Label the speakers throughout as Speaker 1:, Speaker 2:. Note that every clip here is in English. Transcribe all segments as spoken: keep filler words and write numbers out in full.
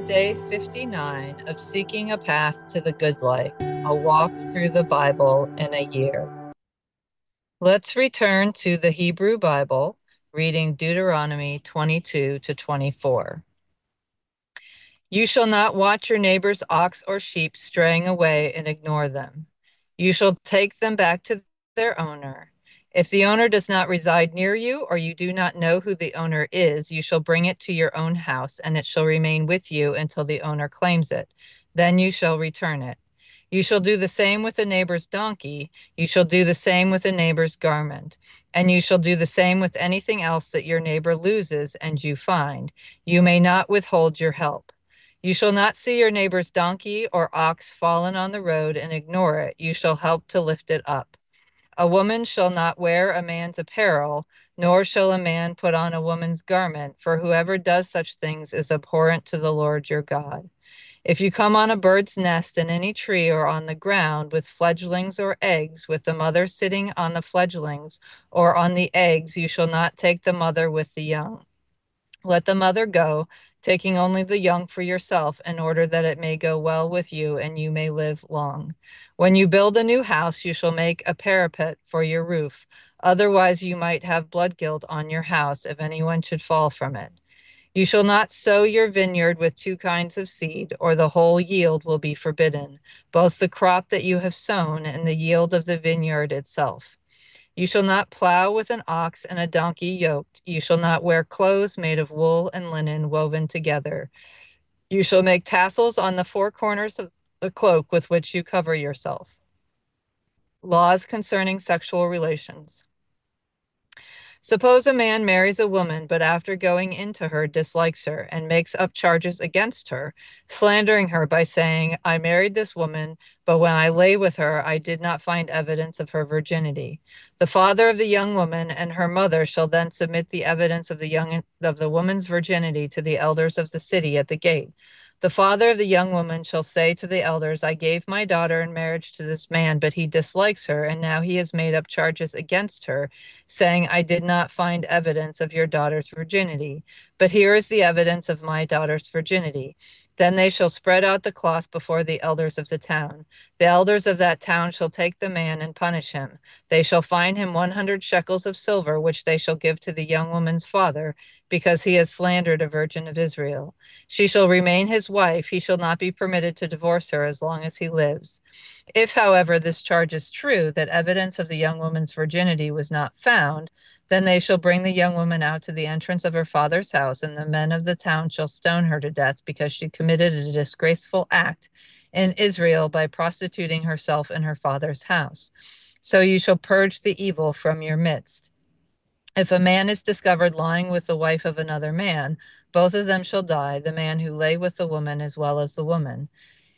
Speaker 1: Day fifty-nine of Seeking a Path to the Good Life, a walk through the Bible in a year. Let's return to the Hebrew Bible, reading Deuteronomy twenty-two to twenty-four. You shall not watch your neighbor's ox or sheep straying away and ignore them. You shall take them back to their owner. If the owner does not reside near you, or you do not know who the owner is, you shall bring it to your own house, and it shall remain with you until the owner claims it. Then you shall return it. You shall do the same with a neighbor's donkey. You shall do the same with a neighbor's garment. And you shall do the same with anything else that your neighbor loses and you find. You may not withhold your help. You shall not see your neighbor's donkey or ox fallen on the road and ignore it. You shall help to lift it up. A woman shall not wear a man's apparel, nor shall a man put on a woman's garment, for whoever does such things is abhorrent to the Lord your God. If you come on a bird's nest in any tree or on the ground with fledglings or eggs, with the mother sitting on the fledglings or on the eggs, you shall not take the mother with the young. Let the mother go, taking only the young for yourself, in order that it may go well with you and you may live long. When you build a new house, you shall make a parapet for your roof. Otherwise, you might have blood guilt on your house if anyone should fall from it. You shall not sow your vineyard with two kinds of seed, or the whole yield will be forbidden, both the crop that you have sown and the yield of the vineyard itself. You shall not plow with an ox and a donkey yoked. You shall not wear clothes made of wool and linen woven together. You shall make tassels on the four corners of the cloak with which you cover yourself. Laws concerning sexual relations. Suppose a man marries a woman, but after going into her dislikes her and makes up charges against her, slandering her by saying, I married this woman, but when I lay with her, I did not find evidence of her virginity. The father of the young woman and her mother shall then submit the evidence of the young of the woman's virginity to the elders of the city at the gate. The father of the young woman shall say to the elders, I gave my daughter in marriage to this man, but he dislikes her, and now he has made up charges against her, saying, I did not find evidence of your daughter's virginity, but here is the evidence of my daughter's virginity. Then they shall spread out the cloth before the elders of the town. The elders of that town shall take the man and punish him. They shall fine him one hundred shekels of silver, which they shall give to the young woman's father, because he has slandered a virgin of Israel. She shall remain his wife. He shall not be permitted to divorce her as long as he lives. If, however, this charge is true, that evidence of the young woman's virginity was not found, then they shall bring the young woman out to the entrance of her father's house, and the men of the town shall stone her to death because she committed a disgraceful act in Israel by prostituting herself in her father's house. So you shall purge the evil from your midst. If a man is discovered lying with the wife of another man, both of them shall die, the man who lay with the woman as well as the woman.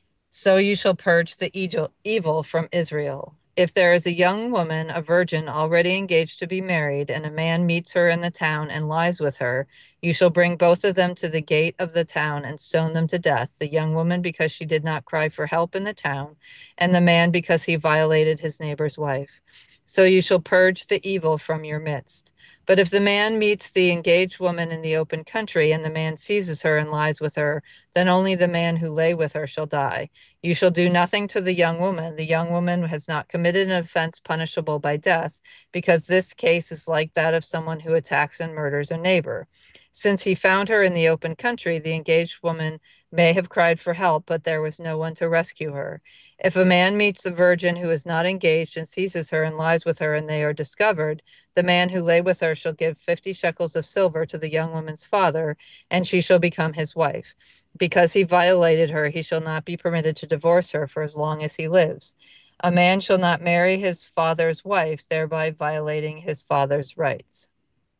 Speaker 1: So you shall purge the evil from Israel. If there is a young woman, a virgin, already engaged to be married, and a man meets her in the town and lies with her, you shall bring both of them to the gate of the town and stone them to death, the young woman because she did not cry for help in the town, and the man because he violated his neighbor's wife. So you shall purge the evil from your midst. But if the man meets the engaged woman in the open country, and the man seizes her and lies with her, then only the man who lay with her shall die. You shall do nothing to the young woman. The young woman has not committed an offense punishable by death, because this case is like that of someone who attacks and murders a neighbor. Since he found her in the open country, the engaged woman may have cried for help, but there was no one to rescue her. If a man meets a virgin who is not engaged and seizes her and lies with her, and they are discovered, the man who lay with her shall give fifty shekels of silver to the young woman's father, and she shall become his wife. Because he violated her, he shall not be permitted to divorce her for as long as he lives. A man shall not marry his father's wife, thereby violating his father's rights.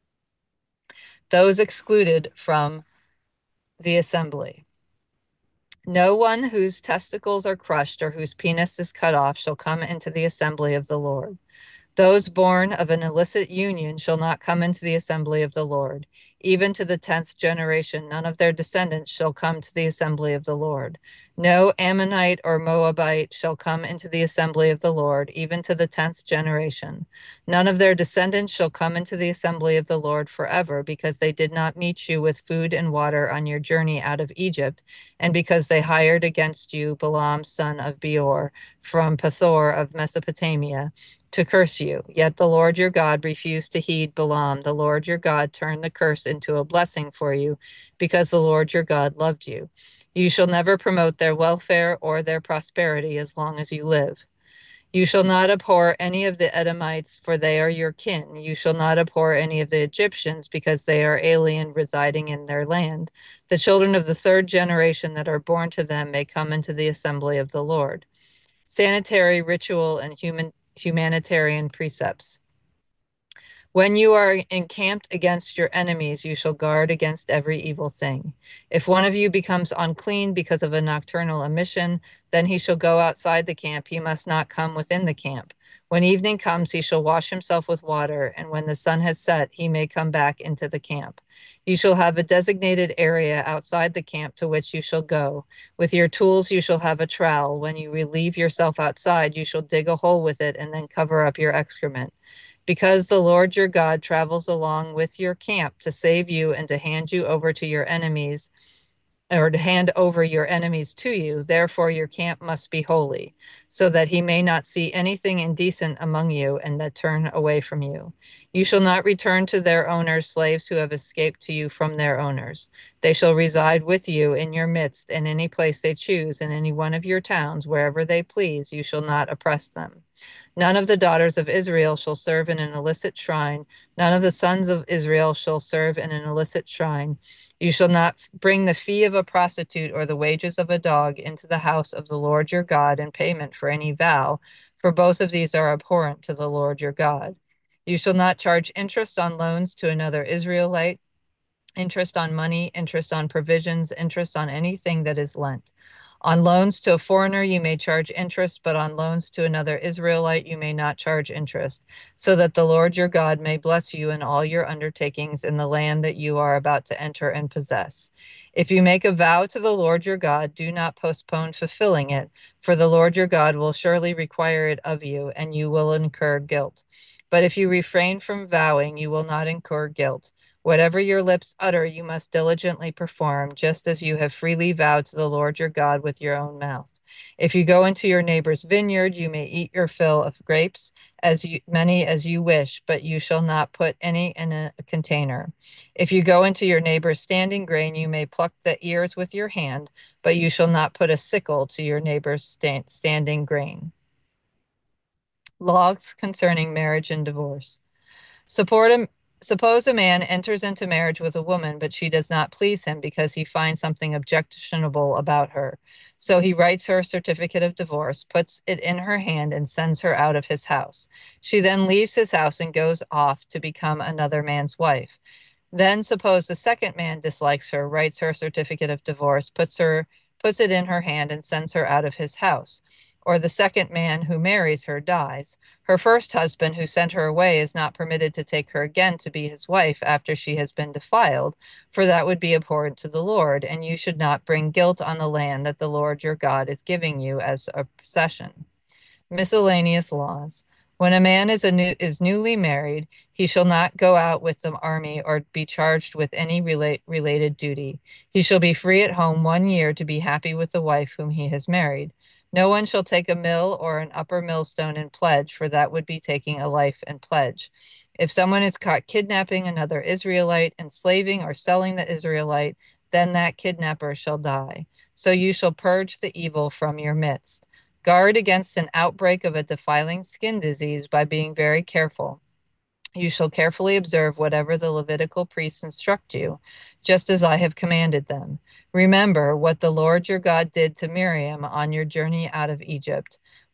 Speaker 1: Those excluded from the assembly. No one whose testicles are crushed or whose penis is cut off shall come into the assembly of the Lord. Those born of an illicit union shall not come into the assembly of the Lord. Even to the tenth generation, none of their descendants shall come to the assembly of the Lord. No Ammonite or Moabite shall come into the assembly of the Lord, even to the tenth generation. None of their descendants shall come into the assembly of the Lord forever, because they did not meet you with food and water on your journey out of Egypt, and because they hired against you Balaam son of Beor from Pethor of Mesopotamia to curse you. Yet the Lord your God refused to heed Balaam. The Lord your God turned the curse into a blessing for you, because the Lord your God loved you. You shall never promote their welfare or their prosperity as long as you live. You shall not abhor any of the Edomites, for they are your kin. You shall not abhor any of the Egyptians, because they are alien residing in their land. The children of the third generation that are born to them may come into the assembly of the Lord. Sanitary, ritual, and human humanitarian precepts. When you are encamped against your enemies, you shall guard against every evil thing. If one of you becomes unclean because of a nocturnal emission, then he shall go outside the camp. He must not come within the camp. When evening comes, he shall wash himself with water, and when the sun has set, he may come back into the camp. You shall have a designated area outside the camp to which you shall go. With your tools, you shall have a trowel. When you relieve yourself outside, you shall dig a hole with it and then cover up your excrement. Because the Lord your God travels along with your camp to save you and to hand you over to your enemies, or to hand over your enemies to you, therefore your camp must be holy, so that he may not see anything indecent among you and that turn away from you. You shall not return to their owners slaves who have escaped to you from their owners. They shall reside with you in your midst in any place they choose, in any one of your towns, wherever they please. You shall not oppress them. None of the daughters of Israel shall serve in an illicit shrine. None of the sons of Israel shall serve in an illicit shrine. You shall not bring the fee of a prostitute or the wages of a dog into the house of the Lord your God in payment for any vow, for both of these are abhorrent to the Lord your God. You shall not charge interest on loans to another Israelite, interest on money, interest on provisions, interest on anything that is lent. On loans to a foreigner, you may charge interest, but on loans to another Israelite, you may not charge interest, so that the Lord your God may bless you in all your undertakings in the land that you are about to enter and possess. If you make a vow to the Lord your God, do not postpone fulfilling it, for the Lord your God will surely require it of you, and you will incur guilt. But if you refrain from vowing, you will not incur guilt. Whatever your lips utter, you must diligently perform, just as you have freely vowed to the Lord your God with your own mouth. If you go into your neighbor's vineyard, you may eat your fill of grapes, as you, many as you wish, but you shall not put any in a container. If you go into your neighbor's standing grain, you may pluck the ears with your hand, but you shall not put a sickle to your neighbor's stand, standing grain. Laws concerning marriage and divorce. Support a, Suppose a man enters into marriage with a woman, but she does not please him because he finds something objectionable about her. So he writes her a certificate of divorce, puts it in her hand, and sends her out of his house. She then leaves his house and goes off to become another man's wife. Then suppose the second man dislikes her, writes her a certificate of divorce, puts her puts it in her hand, and sends her out of his house. Or the second man who marries her dies. Her first husband, who sent her away, is not permitted to take her again to be his wife after she has been defiled, for that would be abhorrent to the Lord, and you should not bring guilt on the land that the Lord your God is giving you as a possession. Miscellaneous laws. When a man is a new, is newly married, he shall not go out with the army or be charged with any relate, related duty. He shall be free at home one year to be happy with the wife whom he has married. No one shall take a mill or an upper millstone in pledge, for that would be taking a life in pledge. If someone is caught kidnapping another Israelite, enslaving or selling the Israelite, then that kidnapper shall die. So you shall purge the evil from your midst. Guard against an outbreak of a defiling skin disease by being very careful. You shall carefully observe whatever the Levitical priests instruct you, just as I have commanded them. Remember what the Lord your God did to Miriam on your journey out of Egypt.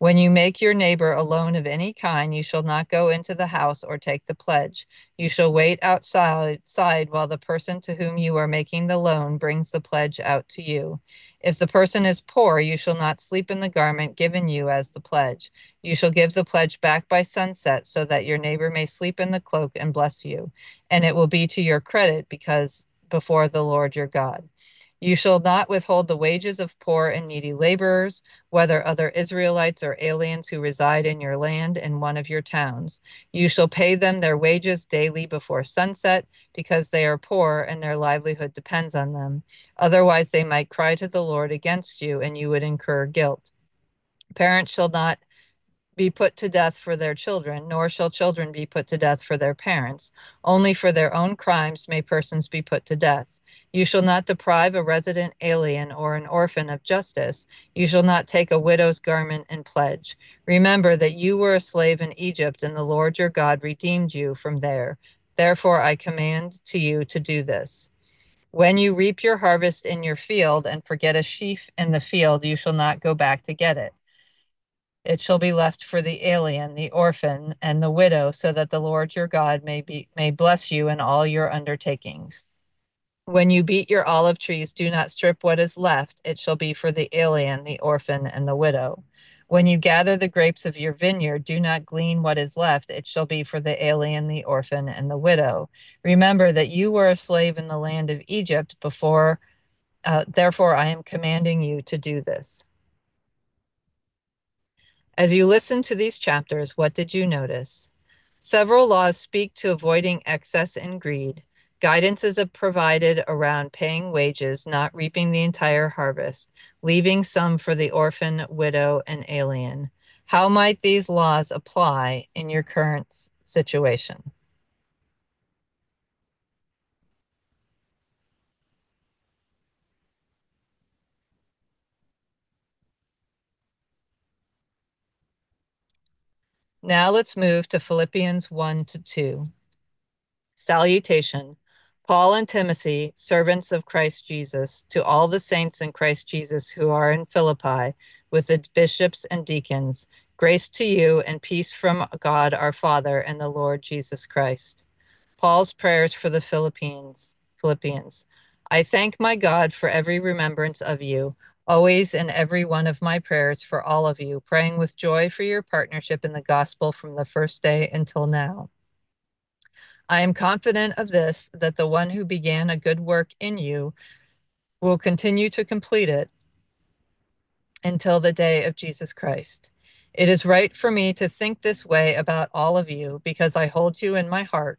Speaker 1: When you make your neighbor a loan of any kind, you shall not go into the house or take the pledge. You shall wait outside side while the person to whom you are making the loan brings the pledge out to you. If the person is poor, you shall not sleep in the garment given you as the pledge. You shall give the pledge back by sunset so that your neighbor may sleep in the cloak and bless you. And it will be to your credit because before the Lord your God. You shall not withhold the wages of poor and needy laborers, whether other Israelites or aliens who reside in your land in one of your towns. You shall pay them their wages daily before sunset, because they are poor and their livelihood depends on them. Otherwise, they might cry to the Lord against you, and you would incur guilt. Parents shall not be put to death for their children, nor shall children be put to death for their parents. Only for their own crimes may persons be put to death. You shall not deprive a resident alien or an orphan of justice. You shall not take a widow's garment in pledge. Remember that you were a slave in Egypt, and the Lord your God redeemed you from there. Therefore, I command to you to do this. When you reap your harvest in your field and forget a sheaf in the field, you shall not go back to get it. It shall be left for the alien, the orphan, and the widow, so that the Lord your God may be may bless you in all your undertakings. When you beat your olive trees, do not strip what is left. It shall be for the alien, the orphan, and the widow. When you gather the grapes of your vineyard, do not glean what is left. It shall be for the alien, the orphan, and the widow. Remember that you were a slave in the land of Egypt before, uh, therefore I am commanding you to do this. As you listen to these chapters, what did you notice? Several laws speak to avoiding excess and greed. Guidance is provided around paying wages, not reaping the entire harvest, leaving some for the orphan, widow, and alien. How might these laws apply in your current situation? Now let's move to Philippians one to two. Salutation. Paul and Timothy, servants of Christ Jesus, to all the saints in Christ Jesus who are in Philippi, with the bishops and deacons, grace to you and peace from God our Father and the Lord Jesus Christ. Paul's prayers for the Philippines. Philippians. I thank my God for every remembrance of you, always in every one of my prayers for all of you, praying with joy for your partnership in the gospel from the first day until now. I am confident of this, that the one who began a good work in you will continue to complete it until the day of Jesus Christ. It is right for me to think this way about all of you because I hold you in my heart,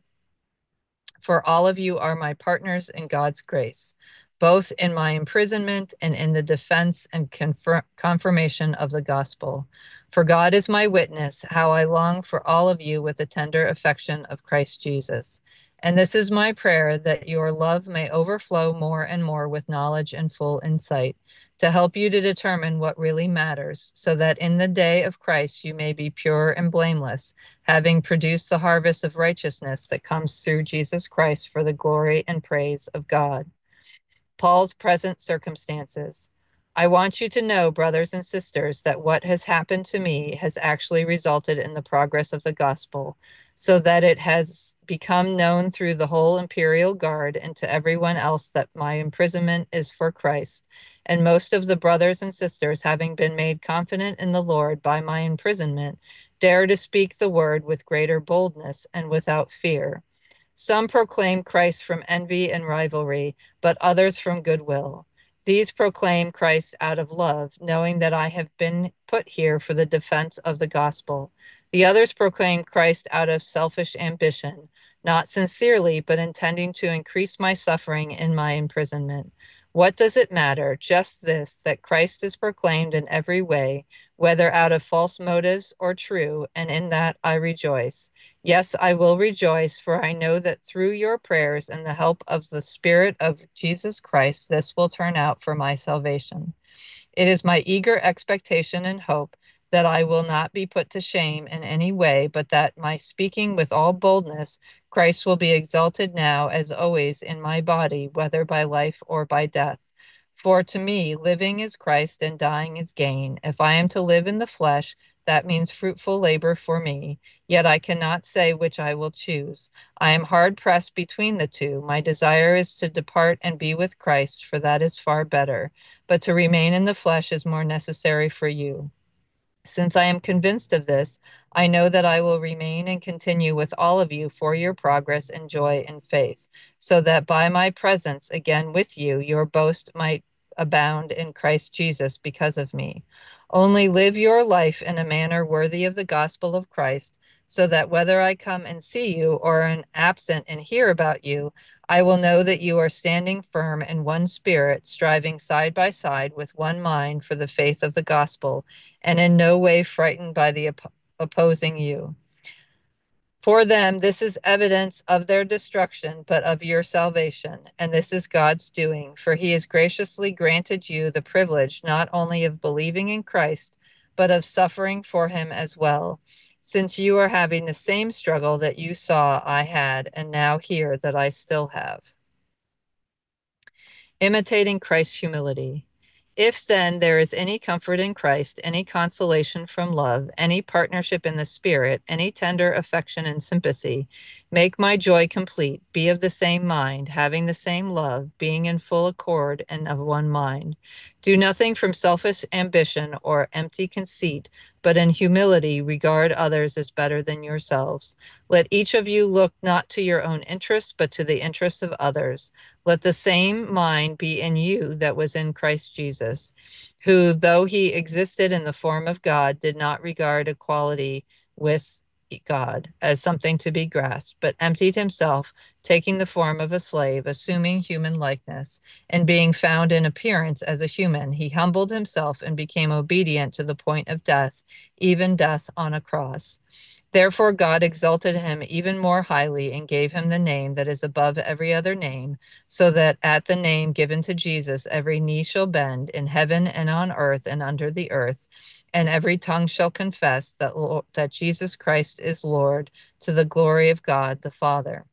Speaker 1: for all of you are my partners in God's grace, both in my imprisonment and in the defense and confir- confirmation of the gospel. For God is my witness, how I long for all of you with the tender affection of Christ Jesus. And this is my prayer, that your love may overflow more and more with knowledge and full insight, to help you to determine what really matters, so that in the day of Christ you may be pure and blameless, having produced the harvest of righteousness that comes through Jesus Christ for the glory and praise of God. Paul's present circumstances. I want you to know, brothers and sisters, that what has happened to me has actually resulted in the progress of the gospel, so that it has become known through the whole imperial guard and to everyone else that my imprisonment is for Christ. And most of the brothers and sisters, having been made confident in the Lord by my imprisonment, dare to speak the word with greater boldness and without fear. Some proclaim Christ from envy and rivalry, but others from goodwill. These proclaim Christ out of love, knowing that I have been put here for the defense of the gospel. The others proclaim Christ out of selfish ambition, not sincerely, but intending to increase my suffering in my imprisonment. What does it matter? Just this, that Christ is proclaimed in every way, whether out of false motives or true, and in that I rejoice. Yes, I will rejoice, for I know that through your prayers and the help of the Spirit of Jesus Christ, this will turn out for my salvation. It is my eager expectation and hope that I will not be put to shame in any way, but that my speaking with all boldness, Christ will be exalted now as always in my body, whether by life or by death. For to me, living is Christ and dying is gain. If I am to live in the flesh, That means fruitful labor for me, yet I cannot say which I will choose. I am hard pressed between the two. My desire is to depart and be with Christ, for that is far better, but to remain in the flesh is more necessary for you. Since I am convinced of this, I know that I will remain and continue with all of you for your progress and joy and faith, so that by my presence again with you, your boast might abound in Christ Jesus because of me. Only live your life in a manner worthy of the gospel of Christ, so that whether I come and see you or am absent and hear about you, I will know that you are standing firm in one spirit, striving side by side with one mind for the faith of the gospel, and in no way frightened by the op- opposing you. For them, this is evidence of their destruction, but of your salvation. And this is God's doing, for he has graciously granted you the privilege not only of believing in Christ, but of suffering for him as well, since you are having the same struggle that you saw I had, and now hear that I still have. Imitating Christ's humility. If then there is any comfort in Christ, any consolation from love, any partnership in the Spirit, any tender affection and sympathy, make my joy complete. Be of the same mind, having the same love, being in full accord and of one mind. Do nothing from selfish ambition or empty conceit, but in humility regard others as better than yourselves. Let each of you look not to your own interests, but to the interests of others. Let the same mind be in you that was in Christ Jesus, who, though he existed in the form of God, did not regard equality with God as something to be grasped, but emptied himself, taking the form of a slave, assuming human likeness, and being found in appearance as a human, he humbled himself and became obedient to the point of death, even death on a cross. Therefore, God exalted him even more highly and gave him the name that is above every other name, so that at the name given to Jesus, every knee shall bend in heaven and on earth and under the earth, and every tongue shall confess that, that Jesus Christ is Lord, to the glory of God the Father,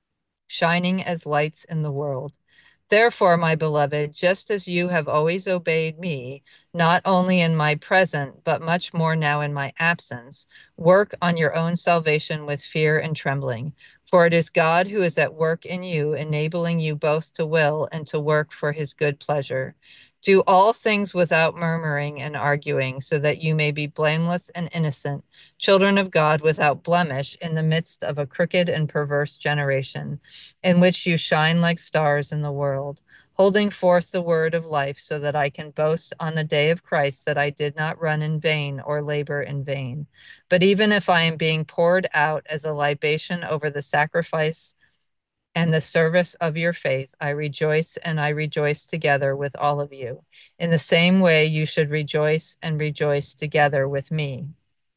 Speaker 1: shining as lights in the world. Therefore, my beloved, just as you have always obeyed me, not only in my present, but much more now in my absence, work on your own salvation with fear and trembling. For it is God who is at work in you, enabling you both to will and to work for his good pleasure. Do all things without murmuring and arguing, so that you may be blameless and innocent, children of God without blemish in the midst of a crooked and perverse generation, in which you shine like stars in the world, holding forth the word of life, so that I can boast on the day of Christ that I did not run in vain or labor in vain. But even if I am being poured out as a libation over the sacrifice and the service of your faith, I rejoice, and I rejoice together with all of you. In the same way, you should rejoice and rejoice together with me.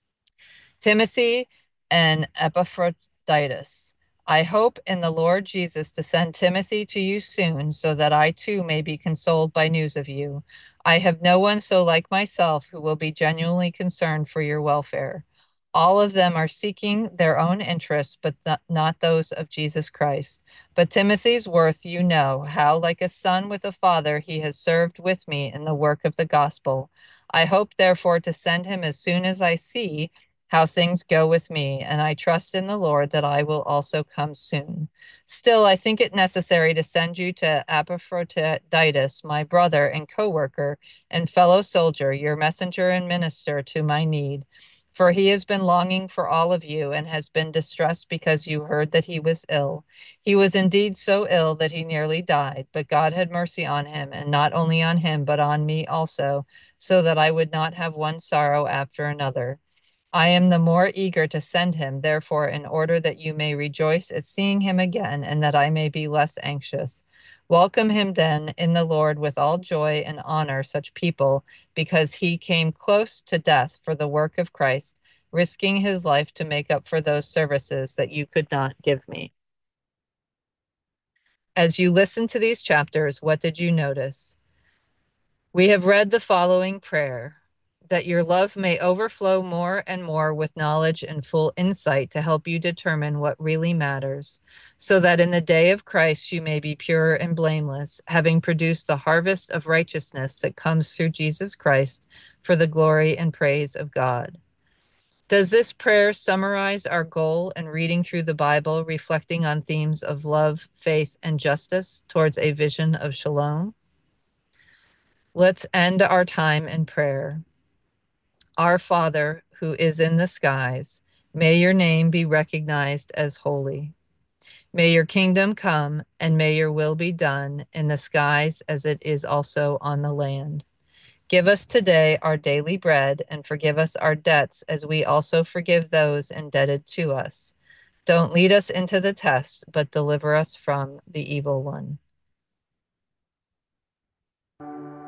Speaker 1: Timothy and Epaphroditus. I hope in the Lord Jesus to send Timothy to you soon, so that I too may be consoled by news of you. I have no one so like myself who will be genuinely concerned for your welfare. All of them are seeking their own interests, but th- not those of Jesus Christ. But Timothy's worth you know, how like a son with a father he has served with me in the work of the gospel. I hope therefore to send him as soon as I see how things go with me, and I trust in the Lord that I will also come soon. Still, I think it necessary to send you to Epaphroditus, my brother and co-worker and fellow soldier, your messenger and minister to my need. For he has been longing for all of you and has been distressed because you heard that he was ill. He was indeed so ill that he nearly died, but God had mercy on him, and not only on him, but on me also, so that I would not have one sorrow after another. I am the more eager to send him, therefore, in order that you may rejoice at seeing him again, and that I may be less anxious. Welcome him then in the Lord with all joy, and honor such people, because he came close to death for the work of Christ, risking his life to make up for those services that you could not give me. As you listen to these chapters, what did you notice? We have read the following prayer: that your love may overflow more and more with knowledge and full insight to help you determine what really matters, so that in the day of Christ you may be pure and blameless, having produced the harvest of righteousness that comes through Jesus Christ for the glory and praise of God. Does this prayer summarize our goal in reading through the Bible, reflecting on themes of love, faith, and justice towards a vision of shalom? Let's end our time in prayer. Our Father, who is in the skies, may your name be recognized as holy. May your kingdom come, and may your will be done in the skies as it is also on the land. Give us today our daily bread, and forgive us our debts as we also forgive those indebted to us. Don't lead us into the test, but deliver us from the evil one.